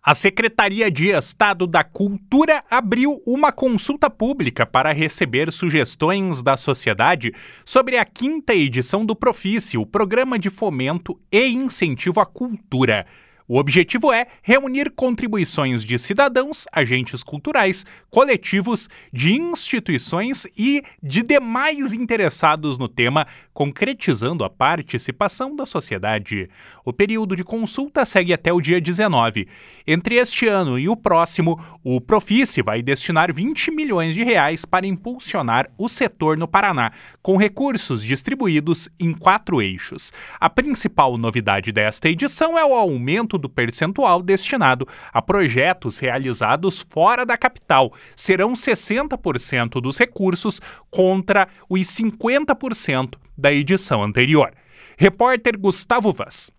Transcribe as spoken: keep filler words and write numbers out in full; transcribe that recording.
A Secretaria de Estado da Cultura abriu uma consulta pública para receber sugestões da sociedade sobre a quinta edição do Profice, o Programa de Fomento e Incentivo à Cultura. O objetivo é reunir contribuições de cidadãos, agentes culturais, coletivos, de instituições e de demais interessados no tema, concretizando a participação da sociedade. O período de consulta segue até o dia dezenove. Entre este ano e o próximo, o Profice vai destinar vinte milhões de reais para impulsionar o setor no Paraná, com recursos distribuídos em quatro eixos. A principal novidade desta edição é o aumento do percentual destinado a projetos realizados fora da capital. Serão sessenta por cento dos recursos contra os cinquenta por cento da edição anterior. Repórter Gustavo Vaz.